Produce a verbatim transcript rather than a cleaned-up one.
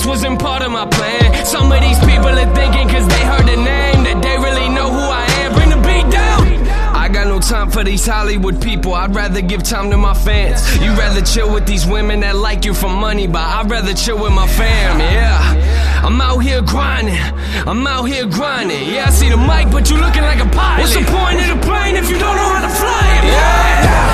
wasn't part of my plan. Some of these people are thinking cause they heard the name that they really know who I am. Bring the beat down. I got no time for these Hollywood people. I'd rather give time to my fans. You rather chill with these women that like you for money, but I'd rather chill with my fam, yeah. I'm out here grinding, I'm out here grinding. Yeah, I see the mic, but you looking like a pilot. What's the point of the plane if you don't know how to fly it? Yeah.